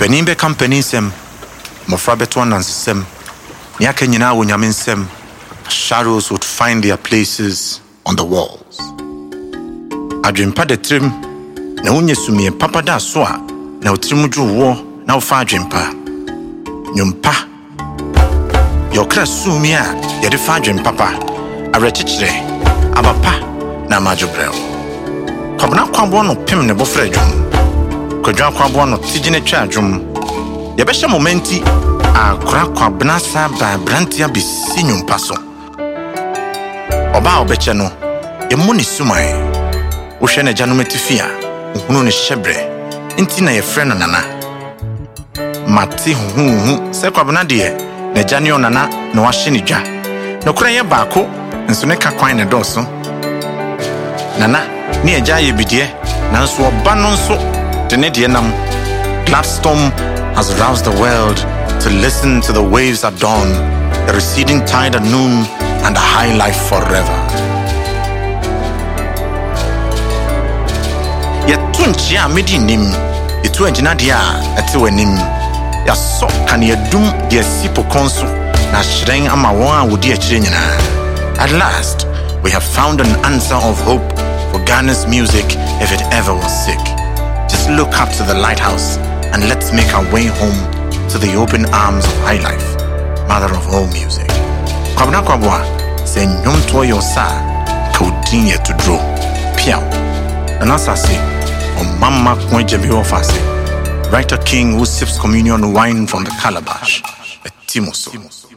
Penimbe kampaninsem, mofrabeto nansem, niake nyina wo nyamensem, shadows would find their places on the walls. Adwempa de trim, na unye sumie papa da so a, na otrimu ju wo, na ufa adwempa. Nyumpa. Yokra sumie a, yede fa adwempa pa, arechichire, abapa, na majobrel. Kwabna kwabo no pem ne bofra adwum. Kodwa kwabo no tijine twa adwum. Yebehye momenti akura kwabna sa ba brantia besi nyumpa so. Oba obeche no, yemu ni sumai. Wohwe na gya no matifia, ohunu ne hyebre. Nti na ye frɛ no nana. Mate huhu se kwabna de na gya ne onana na wahye ne dwa. No kura ye baako, nso ne ka kwan ne dɔso. Nana, ne agya ye bidie, nanso oba no nso de ne de nam. Gladstone has roused the world to listen to the waves at dawn, the receding tide at noon, and the high life forever. Yetunchi a medi nim, yetu enjina dia ete wanim. Yaso kan yedum de sipo konso na hyren ama won a wodi akire nyina. At last, we have found an answer of hope for Ghana's music if it ever was sick. Just look up to the lighthouse and let's make our way home to the open arms of high life, mother of all music. Kwabna kwabwa, se nyom to yo sa, ka udin ye to draw. Piao. And as I say, on mama kwenjemi ofase, writer king who sips communion wine from the calabash, a Timoso.